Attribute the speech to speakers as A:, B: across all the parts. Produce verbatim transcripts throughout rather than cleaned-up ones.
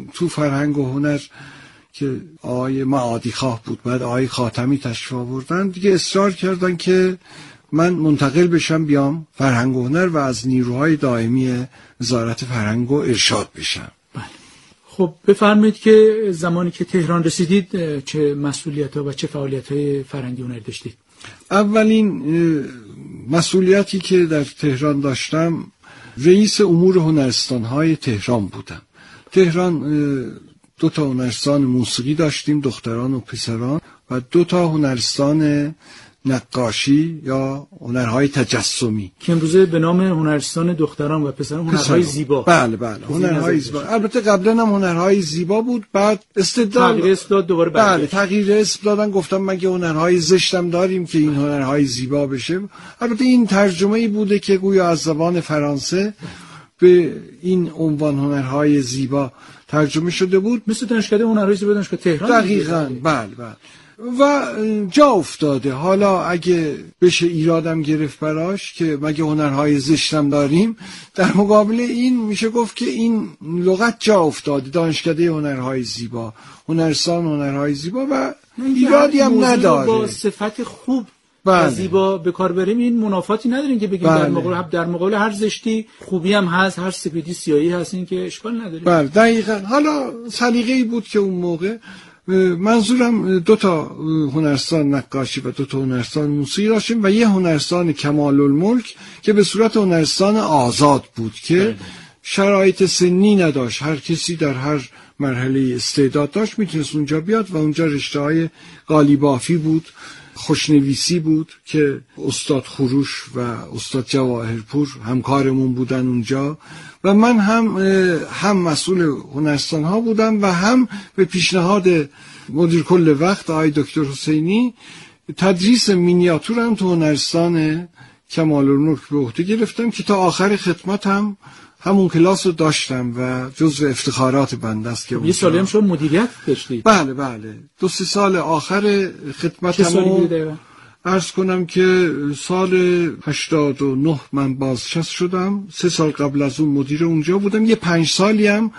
A: تو فرهنگ و هنر که آقای معادی خواه بود، بعد آقای خاتمی تشریف آوردن دیگه، اصرار کردن که من منتقل بشم بیام فرهنگ و هنر و از نیروهای دائمی وزارت فرهنگ و ارشاد بشم.
B: بله. خب بفرمایید که زمانی که تهران رسیدید چه مسئولیت‌ها و چه فعالیت‌های فرهنگی هنری داشتید؟
A: اولین مسئولیتی که در تهران داشتم رئیس امور هنرستان‌های تهران بودم. تهران دو تا هنرستان موسیقی داشتیم، دختران و پسران، و دو تا هنرستان نقاشی یا هنرهای تجسمی
B: که امروزه به نام هنرستان دختران و پسران هنرهای زیبا.
A: بله بله هنرهای زیبا. البته قبلا هم هنرهای زیبا بود، بعد استبدال
B: تغییر اسم داد دوباره برگشت.
A: بله تغییر اسم دادن، گفتم مگه هنرهای زشتم داریم که این هنرهای زیبا بشه. البته این ترجمه‌ای بوده که گویا از زبان فرانسه به این عنوان هنرهای زیبا ترجمه شده بود،
B: مثل دانشکده هنرهای زیبا دانشگاه تهران.
A: دقیقاً بله بله و جا افتاده. حالا اگه بشه ایرادم گرفت براش که مگه هنرهای زشتم داریم، در مقابل این میشه گفت که این لغت جا افتاده، دانشکده هنرهای زیبا، هنرستان هنرهای زیبا، و ایرادی هم نداره.
B: با صفت خوب
A: بله.
B: و زیبا به کار بریم این منافاتی نداریم که بگیم بله. در مقابل در مقابل هر زشتی خوبی هم هست، هر سپیدی سیاهی هست، این که اشکال نداره.
A: بله دقیقاً. حالا سلیقه‌ای بود که اون موقع، منظورم دو تا هنرستان نقاشی و دو تا هنرستان موسیقی داشتیم و یه هنرستان کمال الملک که به صورت هنرستان آزاد بود که شرایط سنی نداشت، هر کسی در هر مرحله استعداد داشت میتونست اونجا بیاد و اونجا رشته‌های قالیبافی بود، خوشنویسی بود که استاد خروش و استاد جواهرپور همکارمون بودن اونجا، و من هم هم مسئول هنرستان ها بودم و هم به پیشنهاد مدیر کل وقت آقای دکتر حسینی تدریس مینیاتور هم تو هنرستان کمال الملک به عهده گرفتم که تا آخر خدمتم همون کلاس رو داشتم و جزو افتخارات بنده است که
B: یه سالی هم شما مدیریت داشتید.
A: بله بله دو سه سال آخر خدمتم عرض کنم که سال هشتاد و نه من بازنشست شدم، سه سال قبل از اون مدیر اونجا بودم، یه پنج سالی هم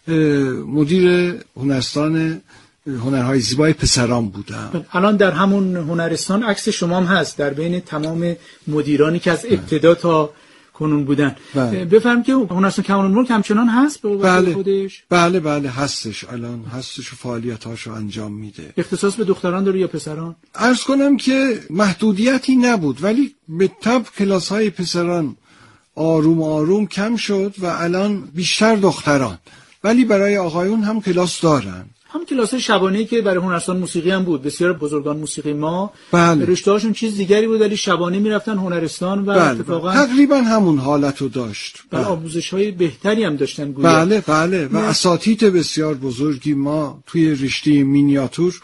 A: مدیر هنرستان هنرهای زیبای پسران بودم.
B: الان در همون هنرستان عکس شما هم هست در بین تمام مدیرانی که از ابتدا تا کنون بودن. بله. بفهم که هنرستان کمال الملک همچنان هست به
A: بله.
B: خودش؟
A: بله بله هستش، الان هستش و فعالیتاشو انجام میده.
B: اختصاص به دختران داره یا پسران؟
A: عرض کنم که محدودیتی نبود، ولی به طب کلاس‌های پسران آروم آروم کم شد و الان بیشتر دختران، ولی برای آقایون هم کلاس دارن.
B: هم کلاس شبانه‌ای که برای هنرستان موسیقی هم بود. بسیار بزرگان موسیقی ما
A: بله.
B: رشته‌هاشون چیز دیگری بود، ولی شبانه میرفتن هنرستان و
A: بله.
B: اتفاقا
A: تقریبا همون حالتو داشت.
B: بله. آموزش‌های بهتری هم داشتن گویا.
A: بله بله و اساتید بسیار بزرگی ما توی رشته مینیاتور،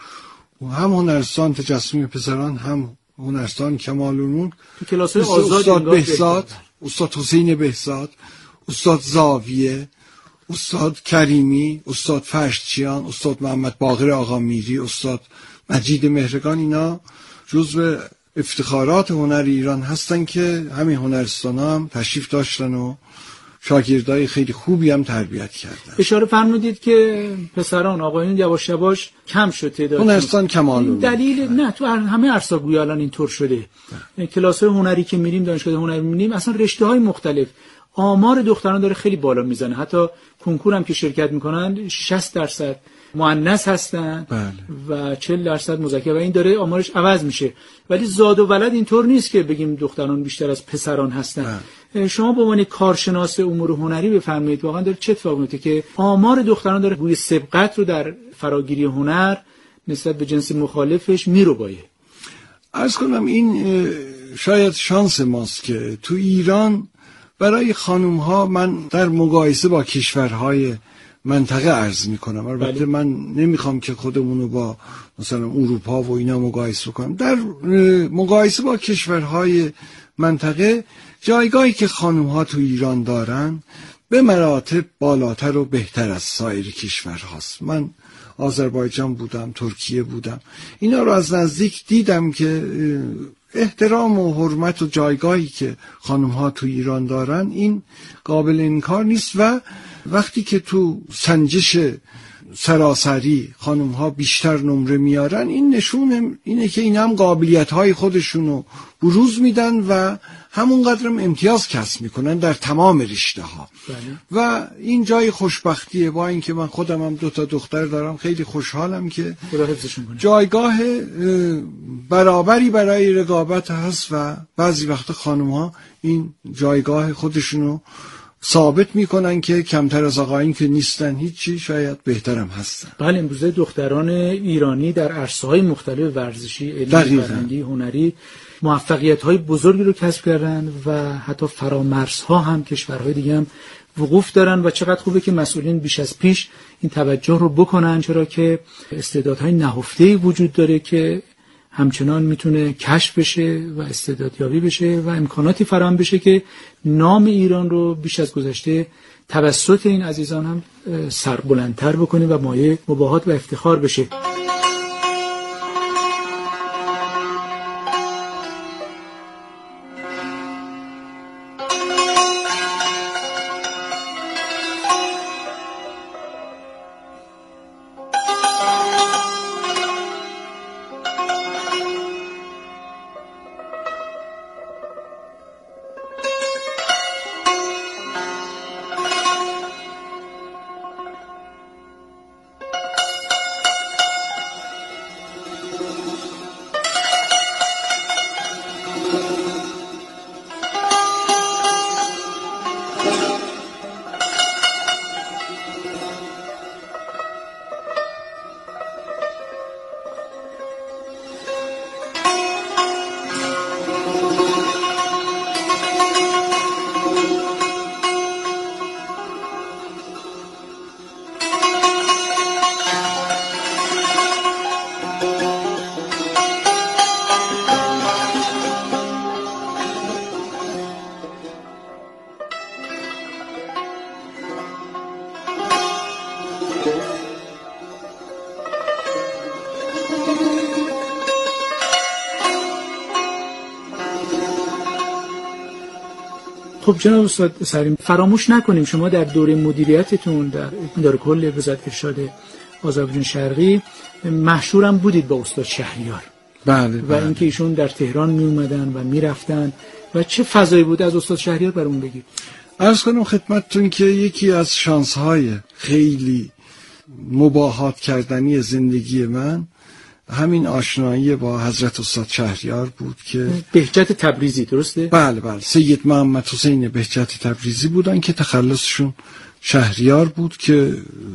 A: هم هنرستان تجسمی پسران، هم هنرستان کمال الملک،
B: تو کلاس‌های آزاد
A: استاد بهزاد، استاد حسین بهزاد، استاد زاویه، استاد کریمی، استاد فرشچیان، استاد محمد باقر آقا میری، استاد مجید مهرگان، اینا جزو افتخارات هنر ایران هستن که همین هنرستان هم تشریف داشتن و شاگردای خیلی خوبی هم تربیت کردن.
B: اشاره فرمودید که پسران آقایون یواش یواش کم شد تعداد.
A: هنرستان کمال الملک
B: دلیل نه تو همه عرصه گویا الان اینطور شده. کلاس‌های هنری که میریم، دانشگاه هنری میریم، اصلا رشته‌های مختلف، آمار دختران داره خیلی بالا میزنه. حتی کنکور هم که شرکت میکنن شصت درصد مؤنث هستن
A: بله.
B: و چهل درصد مذکر، و این داره آمارش عوض میشه. ولی زاد و ولد اینطور نیست که بگیم دختران بیشتر از پسران هستن. بله. شما به عنوان کارشناس امور هنری بفرمایید واقعا داره چه اتفاقی میفته که آمار دختران داره روی سبقت رو در فراگیری هنر نسبت به جنس مخالفش میروبایه؟
A: عرض کنم این شاید شانس ماست که تو ایران برای خانوم ها، من در مقایسه با کشورهای منطقه عرض میکنم، البته من نمیخوام که خودمونو با مثلا اروپا و اینا مقایسه کنم، در مقایسه با کشورهای منطقه جایگاهی که خانوم ها تو ایران دارن به مراتب بالاتر و بهتر از سایر کشورهاست. من آذربایجان بودم، ترکیه بودم، اینا رو از نزدیک دیدم که احترام و حرمت و جایگاهی که خانم ها تو ایران دارن این قابل انکار نیست و وقتی که تو سنجش سراسری خانم ها بیشتر نمره میارن این نشون اینه که این هم قابلیت های خودشونو بروز میدن و همونقدرم امتیاز کسب میکنن در تمام رشته ها. بله. و این جای خوشبختیه. با اینکه من خودم هم دو تا دختر دارم خیلی خوشحالم که جایگاه برابری برای رقابت هست و بعضی وقت خانم ها این جایگاه خودشونو ثابت میکنن که کمتر از آقایون که نیستن هیچی، شاید بهترم هستن.
B: بله، امروزه دختران ایرانی در عرصه‌های مختلف ورزشی، علمی، فرهنگی، هنری موفقیت‌های بزرگی رو کسب کردن و حتی فرامرزها هم کشورهای دیگه هم وقوف دارن و چقدر خوبه که مسئولین بیش از پیش این توجه رو بکنن، چرا که استعدادهای نهفته‌ای وجود داره که همچنان میتونه کشف بشه و استعدادیابی بشه و امکاناتی فراهم بشه که نام ایران رو بیش از گذشته توسط این عزیزان هم سربلندتر بکنه و مایه مباهات و افتخار بشه. خب جناب استاد سریم، فراموش نکنیم شما در دوره مدیریتتون در اداره کل وزارت ارشاد آذربایجان شرقی مشهورم بودید با استاد شهریار.
A: بله.
B: و اینکه ایشون در تهران می اومدن و می رفتن و چه فضایی بود از استاد شهریار برامون بگید.
A: عرض کنم خدمتتون که یکی از شانس‌های خیلی مباهات کردنی زندگی من همین آشنایی با حضرت استاد شهریار بود که
B: بهجت تبریزی، درسته؟
A: بله بله، سید محمد حسین بهجت تبریزی بودن که تخلصشون شهریار بود که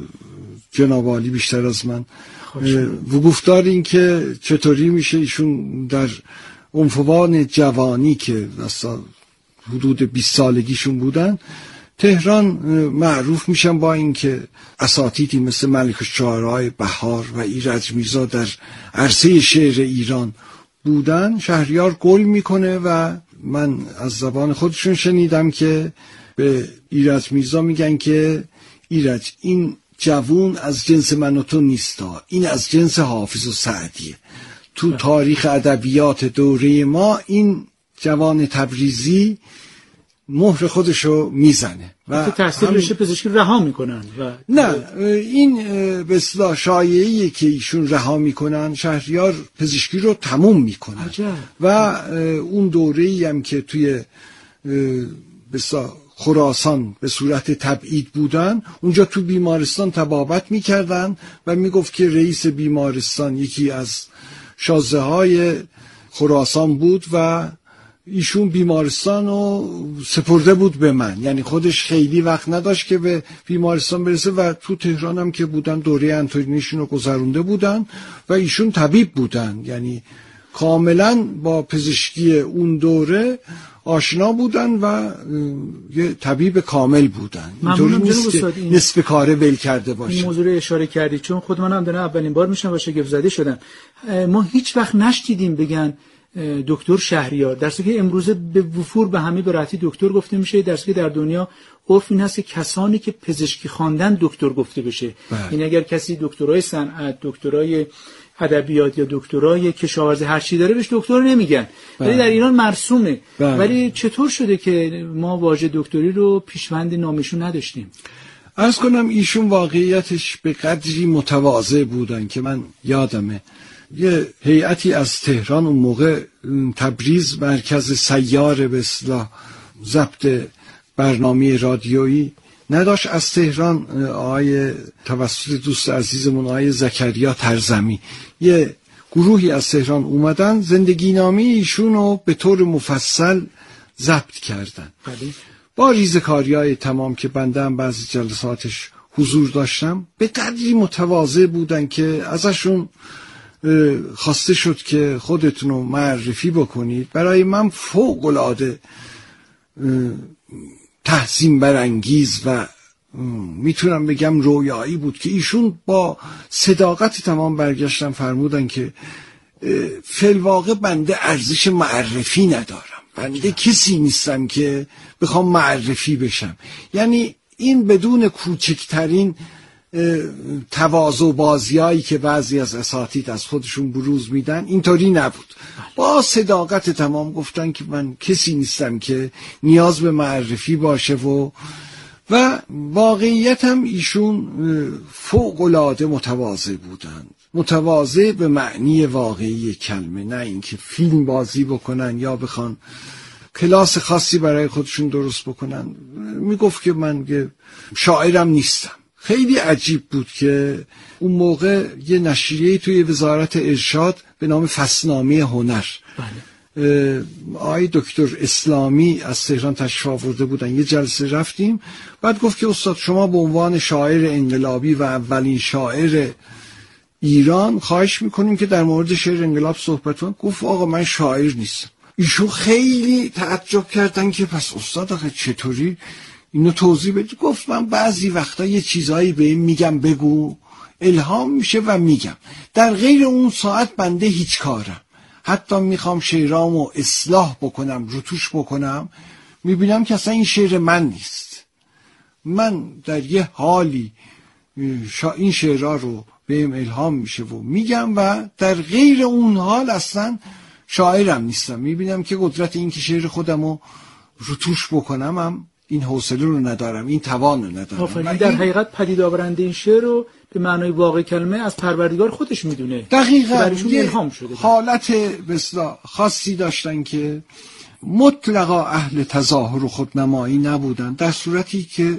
A: جناب عالی بیشتر از من وقوف دارین که چطوری میشه ایشون در عنفوان جوانی که اصلا حدود بیست سالگیشون بودن تهران معروف میشن با اینکه اساتیدی مثل ملک الشعرای بهار و ایرج میرزا در عرصه شعر ایران بودن. شهریار گل میکنه و من از زبان خودشون شنیدم که به ایرج میرزا میگن که ایرج این جوون از جنس من و تو نیستا، این از جنس حافظ و سعدیه. تو تاریخ ادبیات دوره ما این جوان تبریزی مهر خودشو میزنه و
B: تحصیل رشته پزشکی رها میکنن و
A: نه این به اصطلاح شایعیه که ایشون رها میکنن، شهریار پزشکی رو تموم میکنن. عجب. و اون دوره‌ای هم که توی به اصطلاح خراسان به صورت تبعید بودن، اونجا تو بیمارستان طبابت میکردن و میگفت که رئیس بیمارستان یکی از شازده های خراسان بود و ایشون بیمارستان رو سپرده بود به من، یعنی خودش خیلی وقت نداشت که به بیمارستان برسه و تو تهران هم که بودن دوره انترنیشون رو گذرونده بودن و ایشون طبیب بودن، یعنی کاملا با پزشکی اون دوره آشنا بودن و یه طبیب کامل بودن.
B: اینطوری نیست که
A: نصف کاره ول کرده باشه.
B: این موضوع رو اشاره کردید چون خود منم دارم اولین بار میشم و شگفت زده شدم. ما هیچ وقت نشنیدیم بگن دکتر شهریار، در صورتی که امروزه به وفور به همه به راحتی دکتر گفته میشه، در صورتی که در دنیا عرف این هست که کسانی که پزشکی خواندن دکتر گفته بشه. این اگر کسی دکترای صنعت، دکترای ادبیات یا دکترای کشاورزی هر چی داره بهش دکتر نمیگن، ولی در ایران مرسومه. بله. ولی چطور شده که ما واژه دکتری رو پیشوند نامشون نداشتیم؟
A: عرض کنم ایشون واقعیتش به قدری متواضع بودن که من یادمه یه هیئتی از تهران اون موقع تبریز مرکز سیار به اصطلاح ضبط برنامه رادیویی نداشت، از تهران آقای توسط دوست عزیزمون آقای زکریا ترزمی یه گروهی از تهران اومدن زندگی نامه ایشون رو به طور مفصل ضبط کردن. با ریزکاری‌های تمام که بنده هم بعضی جلساتش حضور داشتم، به قدری متواضع بودن که ازشون خواسته شد که خودتون رو معرفی بکنید. برای من فوق‌العاده تحسین برانگیز و میتونم بگم رویایی بود که ایشون با صداقت تمام برگشتن فرمودن که فی‌الواقع بنده ارزش معرفی ندارم، بنده کسی نیستم که بخوام معرفی بشم. یعنی این بدون کوچکترین تواضع بازیایی که بعضی از اساتید از خودشون بروز میدن اینطوری نبود. با صداقت تمام گفتن که من کسی نیستم که نیاز به معرفی باشه و و واقعیت هم ایشون فوق‌العاده متواضع بودند، متواضع به معنی واقعی کلمه، نه اینکه فیلم بازی بکنن یا بخوان کلاس خاصی برای خودشون درست بکنن. میگفت که من شاعرم نیستم. خیلی عجیب بود که اون موقع یه نشریه توی وزارت ارشاد به نام فصلنامه هنر آقای دکتر اسلامی از تهران تشریف آورده بودن، یه جلسه رفتیم، بعد گفت که استاد شما به عنوان شاعر انقلابی و اولین شاعر ایران خواهش میکنیم که در مورد شعر انقلاب صحبت کنید. گفت آقا من شاعر نیستم. ایشون خیلی تعجب کردن که پس استاد آخه چطوری اینو توضیح بدی؟ گفت من بعضی وقتا یه چیزایی به این میگم بگو، الهام میشه و میگم، در غیر اون ساعت بنده هیچ کارم. حتی میخوام شعرامو اصلاح بکنم، رتوش بکنم، میبینم که اصلا این شعر من نیست. من در یه حالی شا این شعرها رو بهم الهام میشه و میگم و در غیر اون حال اصلا شاعرم نیستم. میبینم که قدرت این که شعر خودمو رتوش بکنم هم این حوصله رو ندارم، این توان رو ندارم.
B: آفرین. در حقیقت پدید آورنده این شعر رو به معنای واقع کلمه از پروردگار خودش میدونه.
A: دقیقاً الهام شده. حالت بسیار خاصی داشتن که مطلقا اهل تظاهر و خودنمایی نبودن، در صورتی که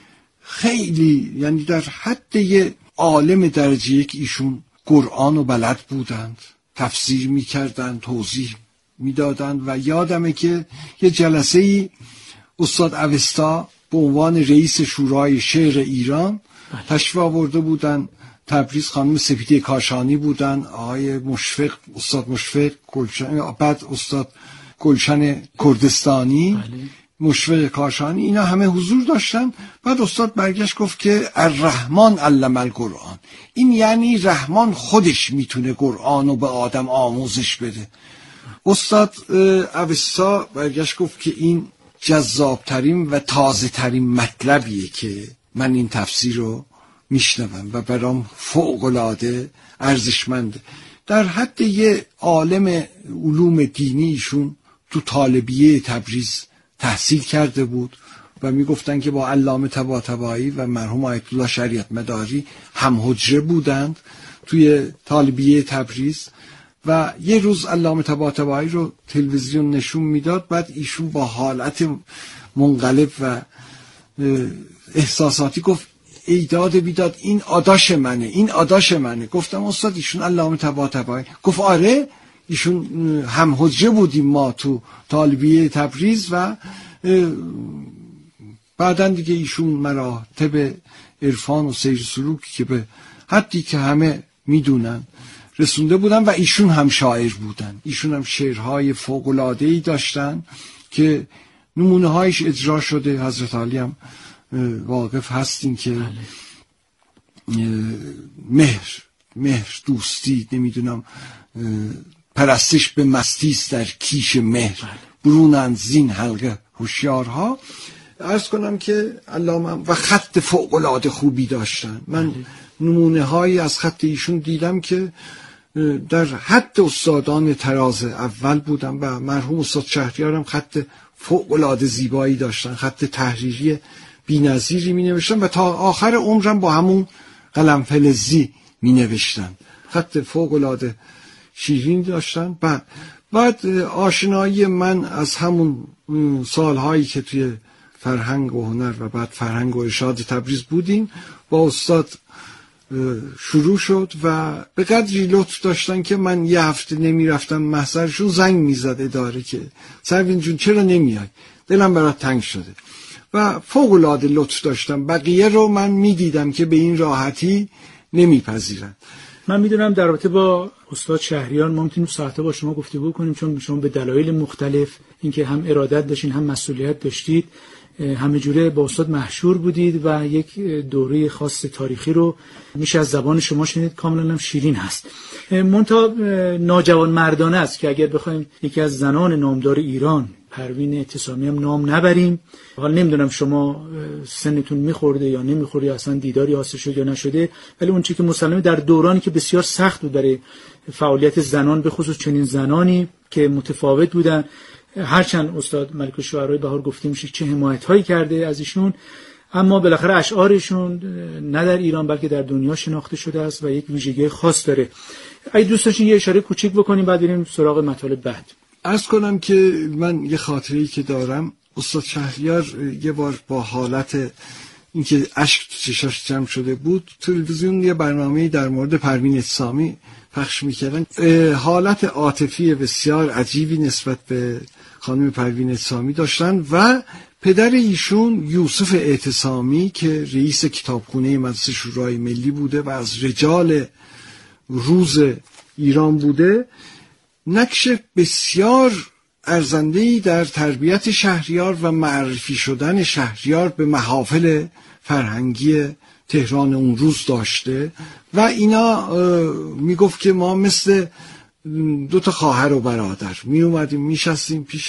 A: خیلی یعنی در حد یه عالم درجه یک ایشون قرآن و بلد بودند، تفسیر میکردند، توضیح میدادند. و یادمه که یه جلسه‌ای استاد اوستا به عنوان رئیس شورای شعر ایران تشریف آورده بودن تبریز، خانم سپیده کاشانی بودن، آقای مشفق، استاد مشفق گلشن، بعد استاد گلشن کردستانی، مشفق کاشانی، اینا همه حضور داشتن. بعد استاد برگشت گفت که الرحمن علم القرآن، این یعنی رحمان خودش میتونه قرآن رو به آدم آموزش بده. استاد اوستا برگشت گفت که این جذابترین و تازه ترین مطلبیه که من این تفسیر رو میشنوم و برام فوق‌العاده ارزشمنده. در حد یه عالم علوم دینی ایشون تو طالبیه تبریز تحصیل کرده بود و میگفتن که با علامه طباطبایی و مرحوم آیت الله شریعت مداری هم حجره بودند توی طالبیه تبریز. و یه روز علامه طباطبایی رو تلویزیون نشون میداد، بعد ایشون با حالت منقلب و احساساتی گفت ای داد بیداد این آداش منه، این آداش منه. گفتم استاد ایشون علامه طباطبایی؟ گفت آره ایشون هم حجره بودیم ما تو طالبیه تبریز و بعدن دیگه ایشون مراتب عرفان و سیر سلوکی که به حدی که همه میدونن رسونده بودن و ایشون هم شاعر بودن. ایشون هم شعرهای فوق‌العاده‌ای داشتن که نمونه هایش اجرا شده. حضرت علی هم واقف هستین که مهر مهر دوستی نمیدونم پرستش به مستیست در کیش مهر، برونند زین حلقه هوشیارها. عرض کنم که علامه و خط فوق‌العاده خوبی داشتن. من نمونه هایی از خط ایشون دیدم که در حد استادان تراز اول بودن و مرحوم استاد شهریار هم خط فوق‌العاده زیبایی داشتن، خط تحریری بی‌نظیری می‌نوشتن و تا آخر عمرم با همون قلم فلزی می‌نوشتن، خط فوق‌العاده شیرین داشتن. بعد بعد آشنایی من از همون سالهایی که توی فرهنگ و هنر و بعد فرهنگ و ارشاد تبریز بودیم با استاد شروع شد و به قدری لطف داشتن که من یه هفته نمی رفتم محضرشون زنگ می زد اداره که سروین جون چرا نمیای، دلم برات تنگ شده و فوق العاده لطف داشتم. بقیه رو من می دیدم که به این راحتی نمی پذیرن.
B: من میدونم در رابطه با استاد شهریار ما میتونیم ساعته با شما گفتگو کنیم، چون شما به دلایل مختلف، اینکه هم ارادت داشتین هم مسئولیت داشتید، همه جوره با استاد مشهور بودید و یک دوره خاص تاریخی رو میشه از زبان شما شنید، کاملا هم شیرین هست. منتها ناجوان مردانه است که اگر بخوایم یکی از زنان نامدار ایران پروین اعتصامی هم نام نبریم. حالا نمیدونم شما سنتون میخورده یا نمیخوره یا اصلا دیداری حاصل شده یا نشده، ولی اون چیزی که مسلمه در دورانی که بسیار سخت بود برای فعالیت زنان، به خصوص چنین زنانی که متفاوت بودن، هرچند استاد ملک الشعرای بهار گفته میشه چه حمایت‌هایی کرده از ایشون، اما بالاخره اشعارشون نه در ایران بلکه در دنیا شناخته شده است و یک ویژگی خاص داره. اگه دوست داشتین یه اشاره کوچیک بکنیم بعد بریم سراغ مطالب بعد.
A: عرض کنم که من یه خاطره‌ای که دارم، استاد شهریار یه بار با حالت اینکه اشک تو چشاش جمع شده بود، تلویزیون یه برنامه‌ای در مورد پروین اعتصامی پخش می‌کردن. حالت عاطفی بسیار عجیبی نسبت به خانم پروین اعتصامی داشتن و پدر ایشون یوسف اعتصامی که رئیس کتابخونه مجلس شورای ملی بوده و از رجال روز ایران بوده، نقش بسیار ارزنده‌ای در تربیت شهریار و معرفی شدن شهریار به محافل فرهنگی تهران اون روز داشته و اینا میگفت که ما مثل دو تا خواهر و برادر می اومدیم میشستیم پیش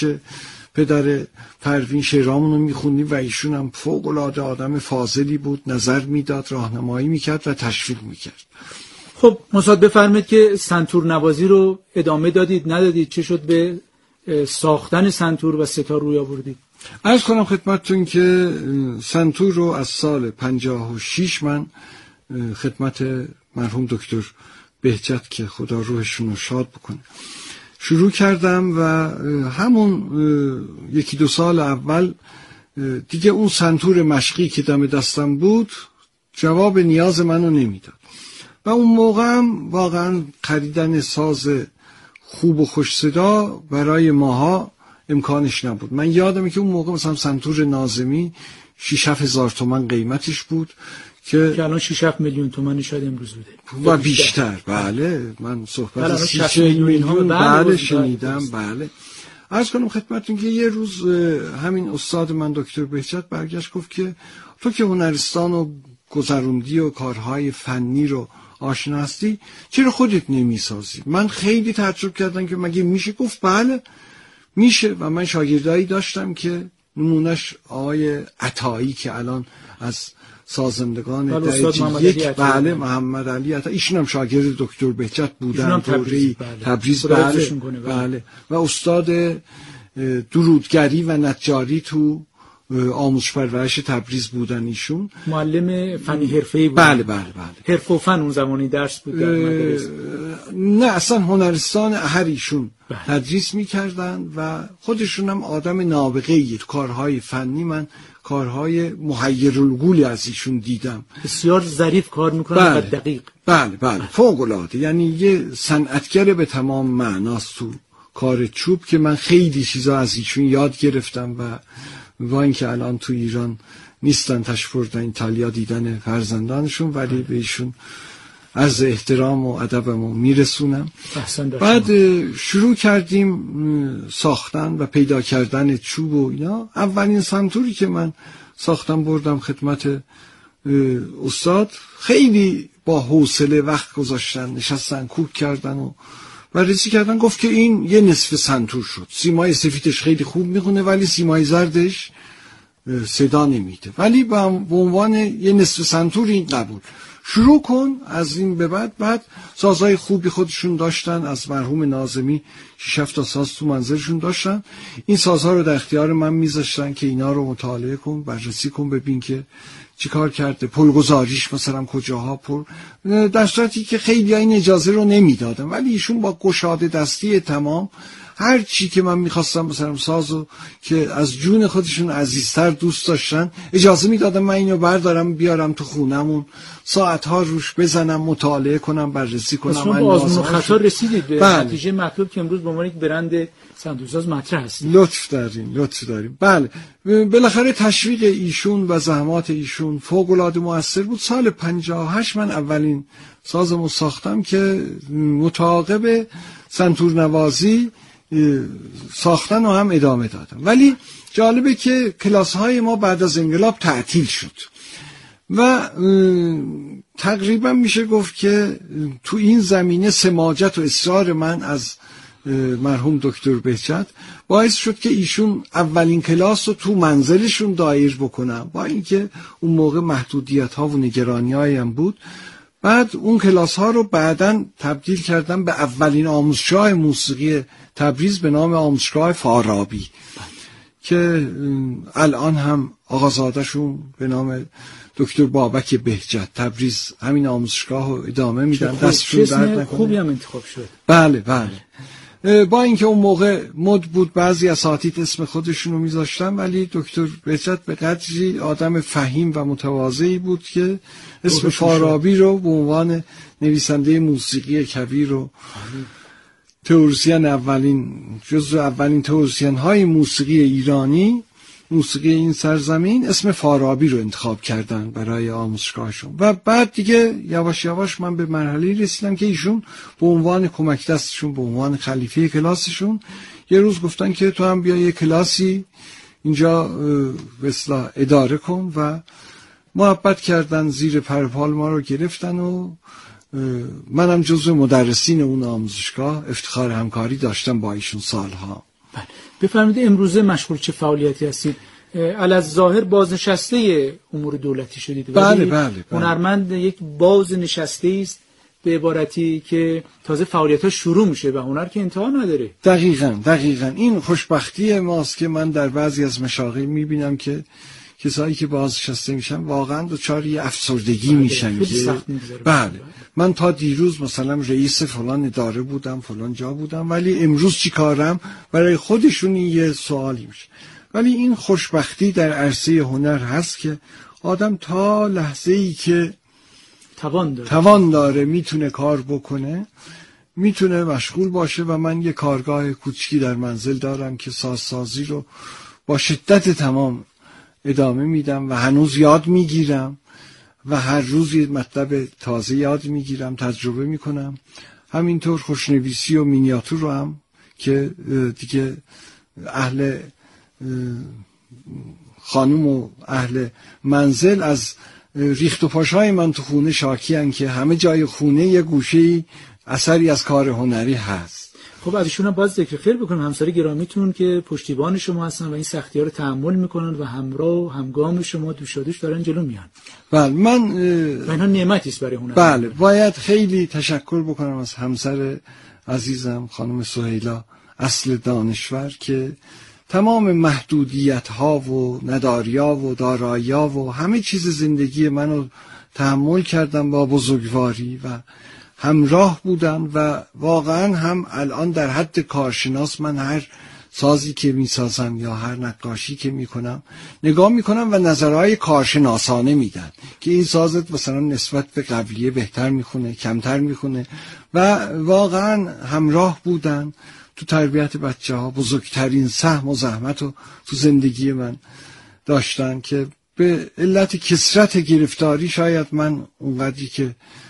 A: پدر پروین، شعرامون رو میخوندیم و ایشون هم فوق العاده آدم فاضلی بود، نظر میداد، راهنمایی میکرد و تشویق میکرد.
B: خب مصاد بفرمایید که سنتور نوازی رو ادامه دادید ندادید؟ چه شد به ساختن سنتور و ستار روی آوردید؟
A: عرض کنم خدمتتون که سنتور رو از سال پنجاه و شش من خدمت مرحوم دکتر بهجت که خدا روحشون رو شاد بکنه شروع کردم و همون یکی دو سال اول دیگه اون سنتور مشقی که دم دستم بود جواب نیاز منو نمیداد و اون موقع هم واقعا خریدن ساز خوب و خوش صدا برای ماها امکانش نبود. من یادمه که اون موقع مثلا سنتور ناظمی شش هزار تومان قیمتش بود که
B: که الان شش میلیون تومان شاید امروز بوده
A: و بیشتر. بله من صحبت از شش میلیون بله شنیدم. بله عرض کنم خدمتتون که یه روز همین استاد من دکتر بهجت برگشت گفت که تو که هنرستان و گذروندی و کارهای فنی رو آشنا هستی چرا خودت نمیسازی؟ من خیلی تعجب کردم که مگه میشه؟ گفت بله میشه و من شاگردایی داشتم که نمونش آقای عطایی که الان از سازندگان درجه یک بله محمد علی عطایی، ایشون هم شاگرد دکتر بهجت بودن دوره تبریز بله بله و استاد درودگری و نجاری تو آموزش پرورش تبریز بودن. ایشون
B: معلم فنی حرفه‌ای بودن.
A: بله بله بله
B: حرف و فن اون زمانی درس بود در مدرسه.
A: نه اصلا هنرستان هر ایشون بله. تدریس می‌کردن و خودشون هم آدم نابغه‌ای کارهای فنی، من کارهای محیرالعقولی از ایشون دیدم.
B: بسیار ظریف کار می‌کنن
A: بله.
B: و دقیق.
A: بله بله فوق‌العاده، یعنی یه صنعتگر به تمام معناست تو کار چوب که من خیلی چیزا از ایشون یاد گرفتم و و اینکه الان تو ایران نیستن تشریف بردن ایتالیا دیدن فرزندانشون، ولی به ایشون عرض احترام و ادبمو میرسونم. بعد شروع کردیم ساختن و پیدا کردن چوب و اینا. اولین سنتوری که من ساختم بردم خدمت استاد، خیلی با حوصله وقت گذاشتن، نشستن کوک کردن و بررسی کردن، گفت که این یه نصف سنتور شد. سیمای سفیدش خیلی خوب میخونه ولی سیمای زردش صدا نمیده، ولی به عنوان یه نصف سنتور این قبول. شروع کن از این به بعد. بعد سازهای خوبی خودشون داشتن، از مرحوم ناظمی شش هفت تا ساز تو منزلشون داشتن. این سازها رو در اختیار من میذاشتن که اینا رو مطالعه کن، بررسی کن، ببین که چی کار کرده، پلگذاریش مثلا کجاها پل، در صورتی که خیلی این اجازه رو نمیدادن، ولی ایشون با گشاده دستی تمام هر چی که من میخواستم مثلا سازو که از جون خودشون عزیزتر دوست داشتن اجازه میدادم من اینو بردارم بیارم تو خونمون، ساعتها روش بزنم، مطالعه کنم، بررسی کنم.
B: شما با آزمون و خطا رسیدید به بله. نتیجه مطلوب که امروز به عنوان یک برند صندوقساز مطرح هستید.
A: لطف دارین، لطف دارین. بله، بالاخره تشویق ایشون و زحمات ایشون فوق العاده موثر بود. سال پنجاه و هشت من اولین سازمو ساختم که متعاقب سنتور نوازی ساختن و هم ادامه دادم. ولی جالبه که کلاس های ما بعد از انقلاب تعطیل شد و تقریبا میشه گفت که تو این زمینه سماجت و اصرار من از مرحوم دکتر بهجت باعث شد که ایشون اولین کلاس رو تو منزلشون دایر بکنم، با اینکه اون موقع محدودیت ها و نگرانی هایی هم بود. بعد اون کلاس ها رو بعداً تبدیل کردم به اولین آموزشگاه موسیقی تبریز به نام آموزشگاه فارابی که الان هم آقازادهشون به نام دکتر بابک بهجت تبریز همین آموزشگاه رو ادامه میدن. دستشون درد نکنه.
B: خوبی هم انتخاب شد.
A: بله بله. با اینکه اون موقع مد بود بعضی اساتید اسم خودشون رو میذاشتن، ولی دکتر بهجت به قدری آدم فهیم و متواضعی بود که اسم فارابی رو به عنوان نویسنده موسیقی کبیر و تئوریسین اولین جزو اولین تئوریسین های موسیقی ایرانی، موسیقی این سرزمین، اسم فارابی رو انتخاب کردن برای آموزشگاهشون. و بعد دیگه یواش یواش من به مرحله رسیدم که ایشون به عنوان کمک دستشون، به عنوان خلیفه کلاسشون، یه روز گفتن که تو هم بیا یه کلاسی اینجا به اصطلاح اداره کن و محبت کردن، زیر پرپال ما رو گرفتن و منم جزو مدرسین اون آموزشگاه افتخار همکاری داشتم با ایشون سالها.
B: بفرمایید امروزه مشغول چه فعالیتی هستید؟ علاوه بازنشسته امور دولتی شدید.
A: بله بله, بله.
B: هنرمند یک بازنشسته است به عبارتی که تازه فعالیت‌ها شروع میشه و هنر که انتها نداره.
A: دقیقاً دقیقاً این خوشبختی ماست که من در بعضی از مشاغل میبینم که کسایی که بازنشسته میشن واقعا دچار یه افسردگی بله. میشن که بله من تا دیروز مثلا رئیس فلان اداره بودم، فلان جا بودم، ولی امروز چی کارم؟ برای خودشون یه سوالی میشه. ولی این خوشبختی در عرصه هنر هست که آدم تا لحظه‌ای که
B: توان داره
A: توان داره میتونه کار بکنه، میتونه مشغول باشه. و من یه کارگاه کوچکی در منزل دارم که سازسازی رو با شدت تمام ادامه میدم و هنوز یاد میگیرم و هر روز یه مطلب تازه یاد میگیرم، تجربه میکنم. همینطور خوشنویسی و مینیاتور رو هم که دیگه اهل خانم و اهل منزل از ریخت و پاشای من تو خونه شاکی هن که همه جای خونه یه گوشه‌ای اثری از کار هنری هست.
B: خب از ایشون هم باز ذکر خیر بکنم، همسر گرامیتون که پشتیبان شما هستن و این سختی‌ها رو تحمل میکنن و همراه و همگام شما دوشادوش دارن جلو میان.
A: بله من
B: و اینها نعمتی است برای هنر.
A: بله باید خیلی تشکر بکنم از همسر عزیزم خانم سهیلا اصل دانشور که تمام محدودیت ها و نداریا و دارایی‌ها و همه چیز زندگی منو تحمل کردن با بزرگواری و همراه بودن و واقعا هم الان در حد کارشناس من هر سازی که میسازم یا هر نقاشی که میکنم نگاه میکنم و نظرهای کارشناسانه میدن که این سازت مثلا نسبت به قبلیه بهتر میخونه، کمتر میخونه و واقعا همراه بودن تو تربیت بچه ها. بزرگترین سهم و زحمت رو تو زندگی من داشتن که به علت کثرت گرفتاری شاید من اونقدری که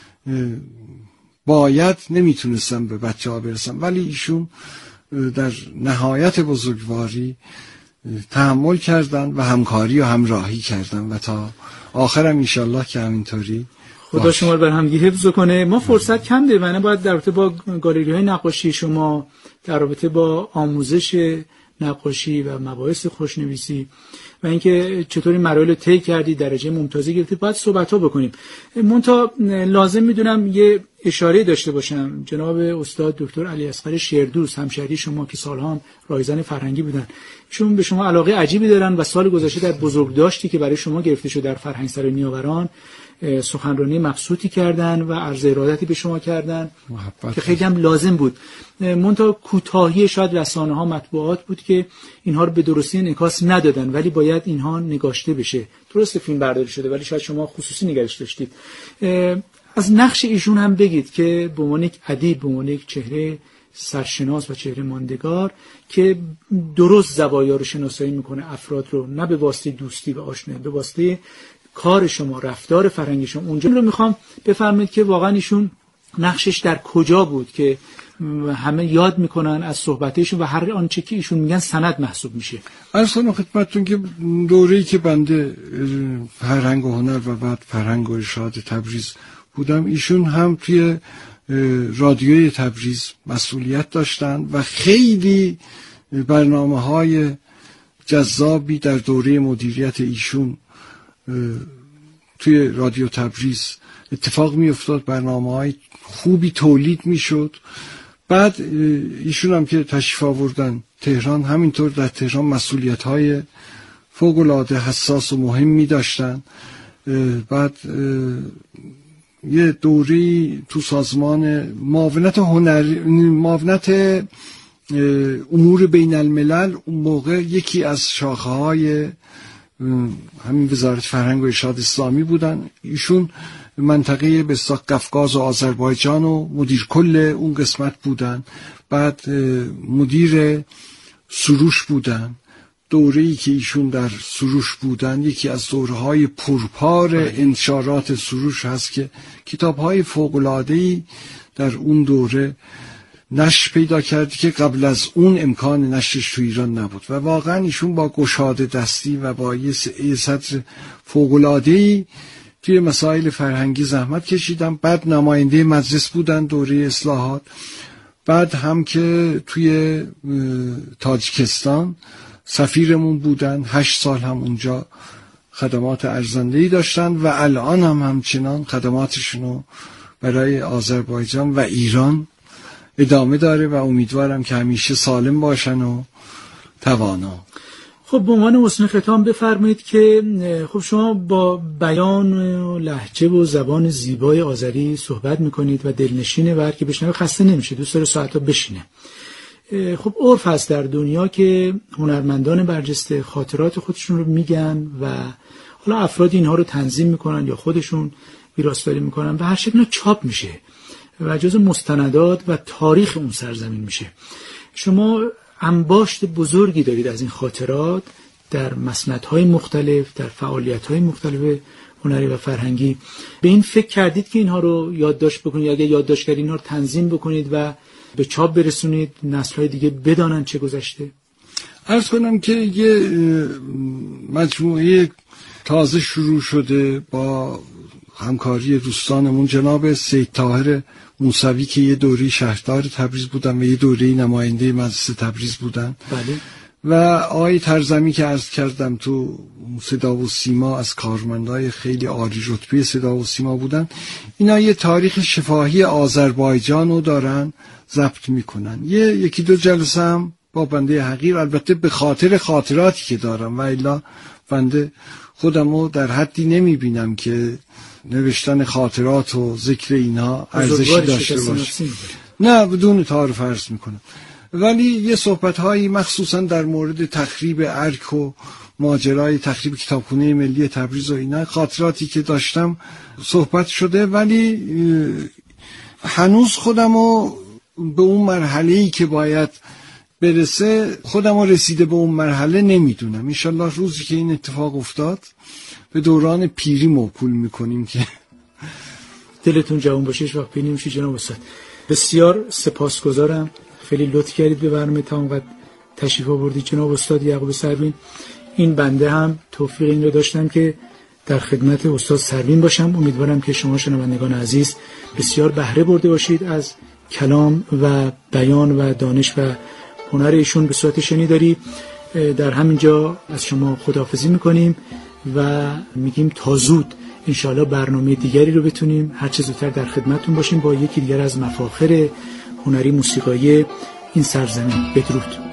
A: باید نمیتونستم به بچه ها برسم، ولی ایشون در نهایت بزرگواری تحمل کردن و همکاری و همراهی کردن و تا آخرم انشالله که همینطوری
B: خدا باش. شما رو بر همگی حفظ کنه. ما فرصت کم داریم، من باید در رابطه با گالری‌های نقاشی شما، در رابطه با آموزش نقاشی و مباحث خوشنویسی و اینکه چطوری مراحل طی کردی، درجه ممتازی گرفتید، باید صحبت‌ها بکنیم. منتها لازم میدونم یه اشاره داشته باشم. جناب استاد دکتر علی اصغر شیردوست، همشهری شما که سالها هم رایزن فرهنگی بودن، چون به شما علاقه عجیبی دارن و سال گذشته در بزرگداشتی که برای شما گرفته شد در فرهنگسرای نیاوران سخنرانی مبسوطی کردن و عرض ارادتی به شما کردن که خیلی هم لازم بود. منتها کوتاهی شاید رسانه‌ها، مطبوعات بود که اینها رو به درستی انعکاس ندادن، ولی باید اینها نگاشته بشه. درست فیلم برداری شده ولی شاید شما خصوصی نگرش داشتید. از نقش ایشون هم بگید که به عنوان یک ادیب، به عنوان یک چهره سرشناس و چهره ماندگار که درست زوایا رو شناسایی میکنه افراد رو، نه به واسطه دوستی و آشنایی، به واسطه کار شما، رفتار فرهنگی شما. اونجا رو میخوام بفرمایید که واقعا ایشون نقشش در کجا بود که همه یاد میکنن از صحبتشون و هر آنچه که ایشون میگن سند محسوب میشه.
A: عرض کنم خدمتتون که دوره‌ای که بنده فرهنگ و هنر و بعد فرهنگ و ارشاد تبریز بودم، ایشون هم توی رادیوی تبریز مسئولیت داشتن و خیلی برنامه‌های جذابی در دوره مدیریت ایشون توی رادیو تبریز اتفاق می افتاد، برنامه‌های خوبی تولید می شد. بعد ایشون هم که تشریف آوردن تهران، همینطور در تهران مسئولیت‌های فوق‌العاده حساس و مهمی داشتن. بعد یه دوری تو سازمان معاونت هنری، معاونت امور بین الملل، اون موقع یکی از شاخه‌های همین وزارت فرهنگ و ارشاد اسلامی بودن. ایشون منطقه به اصطلاح قفقاز و آذربایجان و مدیر کل اون قسمت بودن. بعد مدیر سروش بودن. دوره‌ای که ایشون در سروش بودن یکی از دوره‌های پرپار انتشارات سروش هست که کتاب‌های فوق‌العاده‌ای در اون دوره نشر پیدا کرد که قبل از اون امکان نشرش تو ایران نبود و واقعا ایشون با گشاده دستی و با یه سطر فوق‌العاده‌ای توی مسائل فرهنگی زحمت کشیدن. بعد نماینده مجلس بودن دوره اصلاحات. بعد هم که توی تاجیکستان سفیرمون بودن، هشت سال هم اونجا خدمات ارزنده‌ای داشتن و الان هم همچنان خدماتشونو برای آذربایجان و ایران ادامه داره و امیدوارم که همیشه سالم باشن و توانا.
B: خب به عنوان حسن ختام بفرمایید که خب شما با بیان و لهجه و زبان زیبای آذری صحبت میکنید و دلنشینه و هر کی بشنوه خسته نمیشه، دوست داره ساعتا بشینه. خب عرف هست در دنیا که هنرمندان برجسته خاطرات خودشون رو میگن و حالا افراد اینها رو تنظیم میکنن یا خودشون ویراستاری میکنن و هر شکل چاپ میشه و جزو مستندات و تاریخ اون سرزمین میشه. شما انباشت بزرگی دارید از این خاطرات در مسندهای مختلف، در فعالیت‌های مختلف هنری و فرهنگی. به این فکر کردید که اینها رو یادداشت بکنید یا اگه یادداشت کردید اینها رو تنظیم بکنید و به چاپ برسونید، نسل‌های دیگه بدانن چه گذشته؟
A: عرض کنم که یه مجموعه تازه شروع شده با همکاری دوستانمون جناب سید طاهر موسوی که یه دوری شهردار تبریز بودن و یه دوری نماینده مجلس تبریز بودن.
B: بله.
A: و آقای ترزمی که عرض کردم تو صدا و سیما از کارمندای خیلی عالی رتبه صدا و سیما بودن. اینا یه تاریخ شفاهی آذربایجان رو دارن ضبط میکنن. یه یکی دو جلسه هم با بنده حقیر، البته به خاطر خاطراتی که دارم و الا بنده خودمو در حدی نمیبینم که نوشتن خاطرات و ذکر اینها ارزشی داشته باشه. نه بدون تعارف عرض میکنم. ولی یه صحبت‌هایی مخصوصا در مورد تخریب ارک و ماجرای تخریب کتابخونه ملی تبریز و اینا، خاطراتی که داشتم صحبت شده، ولی هنوز خودمو به اون مرحله‌ای که باید برسه خودمو رسیده به اون مرحله نمیدونم. انشالله روزی که این اتفاق افتاد به دوران پیری موکول میکنیم که
B: دلتون جوان باشه، هیچ وقت پیر نمیشه. جناب استاد بسیار سپاسگزارم، خیلی لطف کردید به برنامه تا تشریف آوردید. جناب استاد یعقوب سروین، این بنده هم توفیق این رو داشتم که در خدمت استاد سروین باشم. امیدوارم که شما شنوندگان عزیز بسیار بهره برده باشید از کلام و بیان و دانش و هنر ایشون به صورت شنیداری. در همینجا از شما خداحافظی میکنیم و میگیم تا زود انشاءالله برنامه دیگری رو بتونیم هر چه زودتر در خدمتتون باشیم با یکی دیگر از مفاخر هنری موسیقایی این سرزمین. بدرود.